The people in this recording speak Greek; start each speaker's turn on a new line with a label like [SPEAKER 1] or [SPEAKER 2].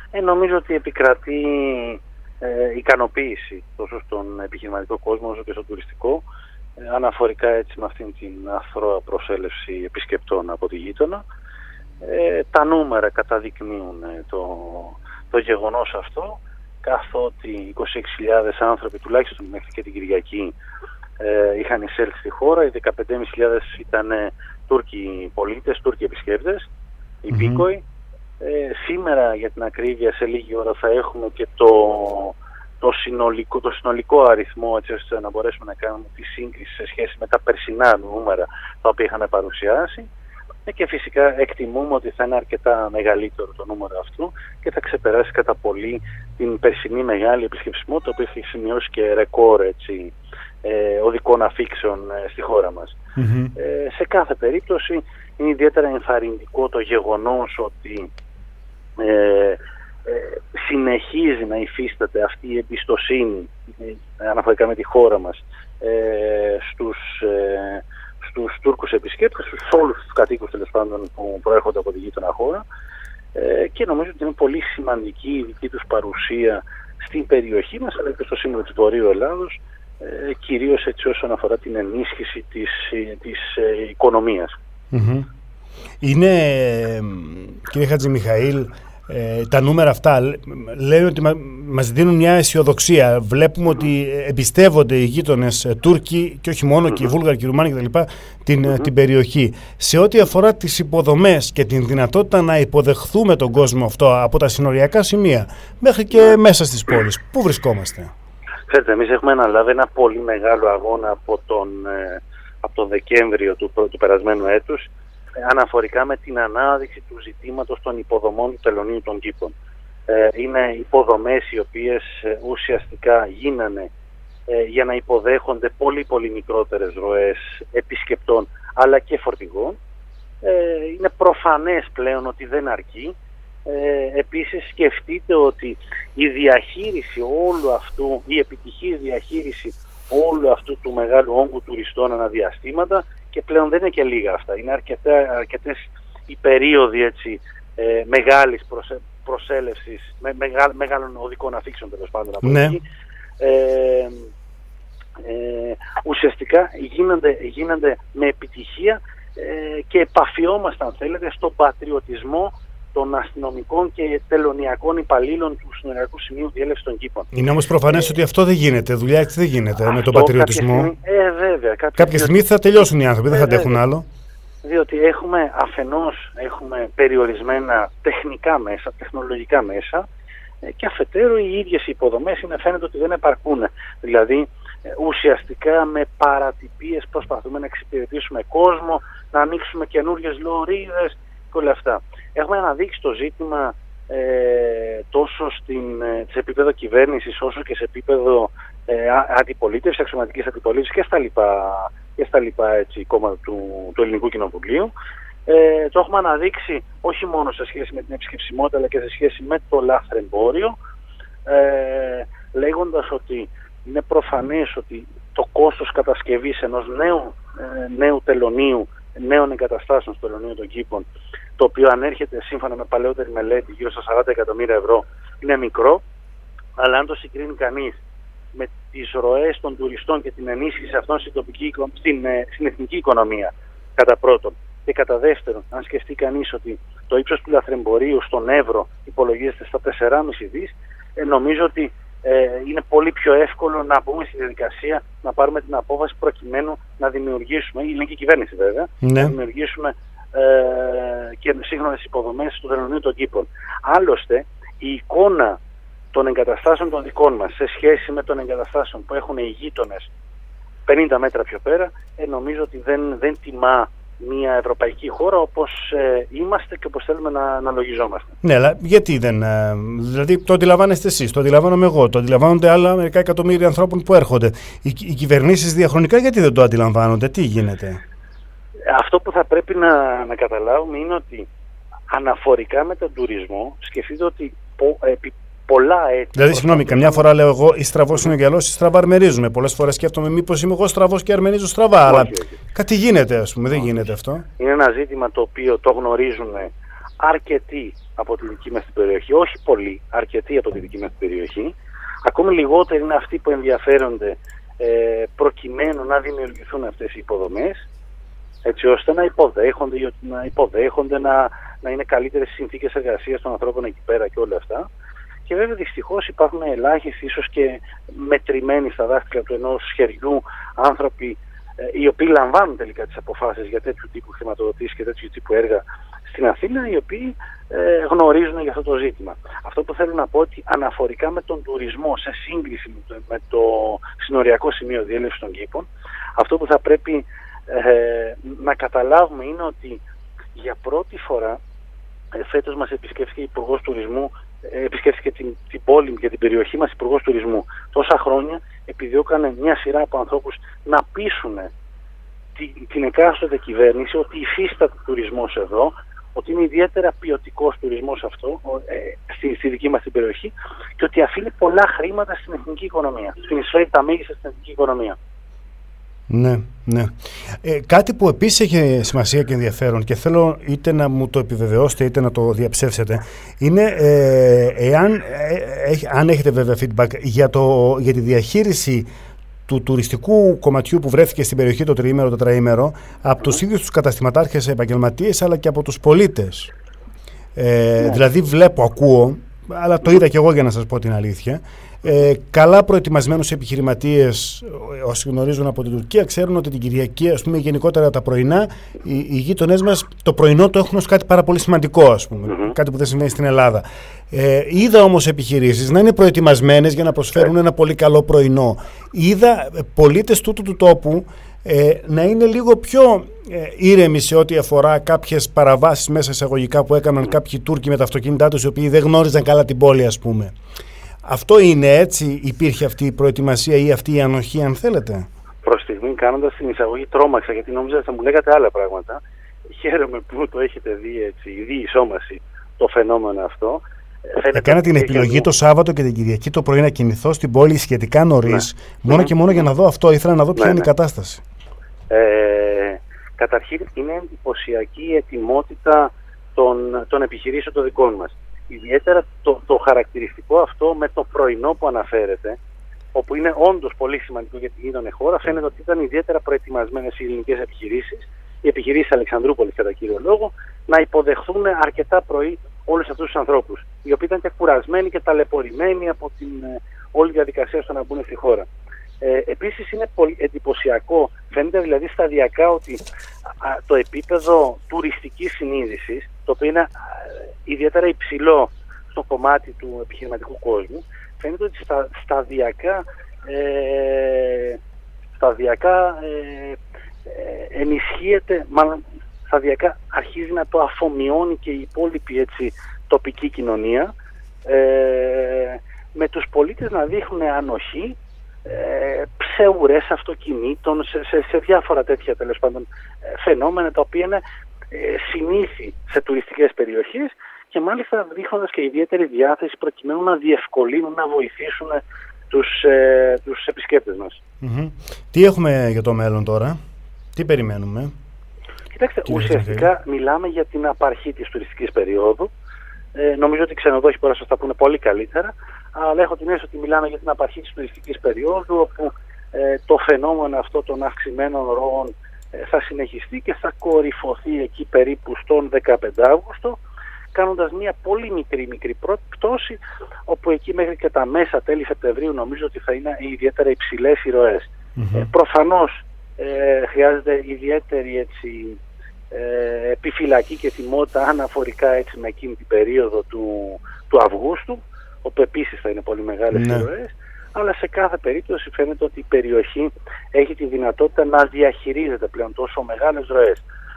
[SPEAKER 1] Νομίζω ότι επικρατεί ικανοποίηση τόσο στον επιχειρηματικό κόσμο όσο και στον τουριστικό, αναφορικά έτσι με αυτήν την αθρώα προσέλευση επισκεπτών από τη γείτονα. Τα νούμερα καταδεικνύουν το γεγονός αυτό, καθότι 26.000 άνθρωποι τουλάχιστον μέχρι και την Κυριακή είχαν εισέλθει στη χώρα, οι 15.500 ήταν Τούρκοι πολίτες, Τούρκοι επισκέπτες, υπήκοοι. Σήμερα για την ακρίβεια σε λίγη ώρα θα έχουμε και το συνολικό αριθμό, έτσι ώστε να μπορέσουμε να κάνουμε τη σύγκριση σε σχέση με τα περσινά νούμερα τα οποία είχαν παρουσιάσει, και φυσικά εκτιμούμε ότι θα είναι αρκετά μεγαλύτερο το νούμερο αυτού και θα ξεπεράσει κατά πολύ την περσινή μεγάλη επισκεψιμότητα που έχει σημειώσει και ρεκόρ οδικών αφήξεων στη χώρα μας. Σε κάθε περίπτωση είναι ιδιαίτερα ενθαρρυντικό το γεγονός ότι συνεχίζει να υφίσταται αυτή η εμπιστοσύνη αναφορικά με τη χώρα μας στους Τούρκους επισκέπτες, στους όλους τους κατοίκους τέλος πάντων που προέρχονται από τη γείτονα χώρα, και νομίζω ότι είναι πολύ σημαντική η δική τους παρουσία στην περιοχή μας αλλά και στο σύνολο της Βορείου Ελλάδος, κυρίως έτσι όσον αφορά την ενίσχυση της οικονομίας.
[SPEAKER 2] Είναι, κύριε Χατζημιχαήλ, τα νούμερα αυτά λένε ότι μας δίνουν μια αισιοδοξία. Βλέπουμε ότι εμπιστεύονται οι γείτονες Τούρκοι και όχι μόνο, και οι Βούλγαροι και οι Ρουμάνοι κτλ. Την περιοχή. Σε ό,τι αφορά τις υποδομές και την δυνατότητα να υποδεχθούμε τον κόσμο αυτό από τα συνοριακά σημεία μέχρι και μέσα στις πόλεις, πού βρισκόμαστε?
[SPEAKER 1] Ξέρετε, εμείς έχουμε αναλάβει ένα πολύ μεγάλο αγώνα από τον Δεκέμβριο του περασμένου έτους, αναφορικά με την ανάδειξη του ζητήματος των υποδομών του τελωνείου των κήπων. Είναι υποδομές οι οποίες ουσιαστικά γίνανε για να υποδέχονται πολύ μικρότερες ροές επισκεπτών αλλά και φορτηγών. Είναι προφανές πλέον ότι δεν αρκεί. Επίσης σκεφτείτε ότι η διαχείριση όλου αυτού, η επιτυχής διαχείριση όλου αυτού του μεγάλου όγκου τουριστών αναδιαστήματα, και πλέον δεν είναι και λίγα αυτά, είναι αρκετές οι περίοδοι μεγάλης προσέλευσης, μεγάλων οδικών αφήξεων τέλος πάντων από εκεί. Ουσιαστικά γίνονται με επιτυχία και επαφιόμαστε, αν θέλετε, στον πατριωτισμό των αστυνομικών και τελωνιακών υπαλλήλων του συνοριακού σημείου διέλευσης των κήπων. Είναι
[SPEAKER 2] όμως προφανές ότι αυτό δεν γίνεται. Δουλειά έτσι δεν γίνεται με τον πατριωτισμό.
[SPEAKER 1] Βέβαια.
[SPEAKER 2] Κάποια στιγμή θα τελειώσουν οι άνθρωποι, δεν θα αντέχουν άλλο.
[SPEAKER 1] Διότι αφενός έχουμε περιορισμένα τεχνικά μέσα, τεχνολογικά μέσα, και αφετέρου οι ίδιες οι υποδομές φαίνεται ότι δεν επαρκούν. Δηλαδή ουσιαστικά με παρατυπίες προσπαθούμε να εξυπηρετήσουμε κόσμο, να ανοίξουμε καινούριες λωρίδες και όλα αυτά. Έχουμε αναδείξει το ζήτημα τόσο σε επίπεδο κυβέρνησης όσο και σε επίπεδο αντιπολίτευσης, αξιωματικής αντιπολίτευσης και στα λοιπά κόμματα του Ελληνικού Κοινοβουλίου. Το έχουμε αναδείξει όχι μόνο σε σχέση με την επισκεψιμότητα αλλά και σε σχέση με το λαθρεμπόριο, λέγοντας ότι είναι προφανές ότι το κόστος κατασκευής ενός νέου τελωνείου, νέων εγκαταστάσεων στο τελωνείο των κήπων, το οποίο ανέρχεται σύμφωνα με παλαιότερη μελέτη γύρω στα 40 εκατομμύρια ευρώ, είναι μικρό, αλλά αν το συγκρίνει κανείς με τις ροές των τουριστών και την ενίσχυση αυτών στην εθνική οικονομία, κατά πρώτον, και κατά δεύτερον, αν σκεφτεί κανείς ότι το ύψος του λαθρεμπορίου στον Εύρο υπολογίζεται στα 4,5 δις, νομίζω ότι είναι πολύ πιο εύκολο να μπούμε στη διαδικασία να πάρουμε την απόφαση προκειμένου να δημιουργήσουμε, η ελληνική κυβέρνηση βέβαια, να δημιουργήσουμε και σύγχρονες υποδομές του τελωνείου των κήπων. Άλλωστε, η εικόνα των εγκαταστάσεων των δικών μας σε σχέση με των εγκαταστάσεων που έχουν οι γείτονες 50 μέτρα πιο πέρα, νομίζω ότι δεν τιμά μια ευρωπαϊκή χώρα όπως είμαστε και όπως θέλουμε να λογιζόμαστε.
[SPEAKER 2] Ναι, αλλά γιατί δεν... Δηλαδή το αντιλαμβάνεστε εσείς, το αντιλαμβάνομαι εγώ, το αντιλαμβάνονται άλλα μερικά εκατομμύρια ανθρώπων που έρχονται. Οι κυβερνήσεις διαχρονικά γιατί δεν το αντιλαμβάνονται, τι γίνεται?
[SPEAKER 1] Αυτό που θα πρέπει να καταλάβουμε είναι ότι αναφορικά με τον τουρισμό, σκεφτείτε ότι επί πολλά έτη...
[SPEAKER 2] Δηλαδή, συγγνώμη, καμιά φορά λέω εγώ ή στραβός είναι ο γυαλός ή στραβά αρμενίζουμε. Πολλές φορές σκέφτομαι μήπως είμαι εγώ στραβός και αρμενίζω στραβά. Αλλά κάτι γίνεται, ας πούμε, δεν γίνεται αυτό.
[SPEAKER 1] Είναι ένα ζήτημα το οποίο το γνωρίζουν αρκετοί από τη δική μας την περιοχή, όχι πολλοί, αρκετοί από τη δική μας την περιοχή. Ακόμη λιγότεροι είναι αυτοί που ενδιαφέρονται προκειμένου να δημιουργηθούν αυτές οι υποδομές, έτσι ώστε να υποδέχονται, να είναι καλύτερες συνθήκες εργασίας των ανθρώπων εκεί πέρα και όλα αυτά. Και βέβαια δυστυχώς υπάρχουν ελάχιστοι, ίσως και μετρημένοι στα δάχτυλα του ενός χεριού άνθρωποι οι οποίοι λαμβάνουν τελικά τις αποφάσεις για τέτοιου τύπου χρηματοδοτήσεις και τέτοιου τύπου έργα στην Αθήνα, οι οποίοι γνωρίζουν για αυτό το ζήτημα. Αυτό που θέλω να πω ότι αναφορικά με τον τουρισμό σε σύγκριση με το συνοριακό σημείο διέλευσης των κήπων, αυτό που θα πρέπει να καταλάβουμε είναι ότι για πρώτη φορά φέτος μας επισκέφθηκε Υπουργός Τουρισμού, επισκέφθηκε την πόλη και την περιοχή μας Υπουργός Τουρισμού. Τόσα χρόνια επιδιώκανε μια σειρά από ανθρώπους να πείσουν την εκάστοτε κυβέρνηση ότι υφίσταται τουρισμός εδώ, ότι είναι ιδιαίτερα ποιοτικός τουρισμός αυτό στη δική μας την περιοχή και ότι αφήνει πολλά χρήματα στην εθνική οικονομία, συνεισφέρει τα μέγιστα στην εθνική οικονομία.
[SPEAKER 2] Ναι, ναι. Κάτι που επίσης έχει σημασία και ενδιαφέρον και θέλω είτε να μου το επιβεβαιώσετε είτε να το διαψεύσετε είναι αν έχετε βέβαια feedback για τη διαχείριση του τουριστικού κομματιού που βρέθηκε στην περιοχή το τριήμερο, το τετραήμερο από τους ίδιους τους καταστηματάρχες επαγγελματίες αλλά και από τους πολίτες. Δηλαδή ακούω, αλλά το είδα και εγώ για να σας πω την αλήθεια, καλά προετοιμασμένους επιχειρηματίες όσοι γνωρίζουν από την Τουρκία ξέρουν ότι την Κυριακή, ας πούμε, γενικότερα τα πρωινά οι γείτονές μας το πρωινό το έχουν ως κάτι πάρα πολύ σημαντικό, ας πούμε, κάτι που δεν συμβαίνει στην Ελλάδα. Είδα όμως επιχειρήσεις να είναι προετοιμασμένες για να προσφέρουν ένα πολύ καλό πρωινό. Είδα πολίτες τούτου του τόπου να είναι λίγο πιο ήρεμοι σε ό,τι αφορά κάποιες παραβάσεις μέσα εισαγωγικά που έκαναν κάποιοι Τούρκοι με τα αυτοκίνητά τους οι οποίοι δεν γνώριζαν καλά την πόλη, ας πούμε. Αυτό είναι έτσι, υπήρχε αυτή η προετοιμασία ή αυτή η ανοχή, αν θέλετε?
[SPEAKER 1] Προς στιγμή, κάνοντας την εισαγωγή, τρόμαξα γιατί νόμιζα θα μου λέγατε άλλα πράγματα. Χαίρομαι που το έχετε δει έτσι, η διεισόμαση το φαινόμενο αυτό.
[SPEAKER 2] Έκανα την επιλογή το Σάββατο και την Κυριακή το πρωί να κινηθώ στην πόλη σχετικά νωρίς, μόνο και μόνο για να δω αυτό. Ήθελα να δω ποια είναι η κατάσταση.
[SPEAKER 1] Καταρχήν, είναι εντυπωσιακή η ετοιμότητα των επιχειρήσεων των δικών μας. Ιδιαίτερα το χαρακτηριστικό αυτό με το πρωινό που αναφέρεται, όπου είναι όντως πολύ σημαντικό για την γείτονη χώρα, φαίνεται ότι ήταν ιδιαίτερα προετοιμασμένες οι ελληνικές επιχειρήσεις, οι επιχειρήσεις Αλεξανδρούπολης κατά κύριο λόγο, να υποδεχθούν αρκετά πρωί όλους αυτούς τους ανθρώπους, οι οποίοι ήταν και κουρασμένοι και ταλαιπωρημένοι από την όλη διαδικασία στο να μπουν στη χώρα. Επίσης είναι πολύ εντυπωσιακό, φαίνεται δηλαδή σταδιακά ότι το επίπεδο τουριστικής συνείδησης, το οποίο είναι ιδιαίτερα υψηλό στο κομμάτι του επιχειρηματικού κόσμου, φαίνεται ότι σταδιακά ενισχύεται, μάλλον σταδιακά αρχίζει να το αφομοιώνει και η υπόλοιπη τοπική κοινωνία, με τους πολίτες να δείχνουν ανοχή σε ουρές αυτοκινήτων, σε διάφορα τέτοια τέλος πάντων φαινόμενα τα οποία είναι συνήθι σε τουριστικές περιοχές και μάλιστα δείχνοντας και ιδιαίτερη διάθεση προκειμένου να διευκολύνουν, να βοηθήσουν τους επισκέπτες μας.
[SPEAKER 2] Τι έχουμε για το μέλλον τώρα, τι περιμένουμε?
[SPEAKER 1] Κοιτάξτε, ουσιαστικά μιλάμε για την απαρχή της τουριστικής περίοδου. Νομίζω ότι οι ξενοδόχοι μπορούν να σας τα πούνε πολύ καλύτερα, αλλά έχω την αίσθηση ότι μιλάμε για την απαρχή της τουριστικής περίοδου, όπου το φαινόμενο αυτό των αυξημένων ροών θα συνεχιστεί και θα κορυφωθεί εκεί περίπου στον 15 Αύγουστο, κάνοντας μια πολύ μικρή πτώση, όπου εκεί μέχρι και τα μέσα τέλη Σεπτεμβρίου νομίζω ότι θα είναι ιδιαίτερα υψηλές οι ροές. Προφανώς χρειάζεται ιδιαίτερη επιφυλακή και τιμότητα αναφορικά με εκείνη την περίοδο του Αυγούστου, όπου επίσης θα είναι πολύ μεγάλες οι ροές, αλλά σε κάθε περίπτωση φαίνεται ότι η περιοχή έχει τη δυνατότητα να διαχειρίζεται πλέον τόσο μεγάλες ροές.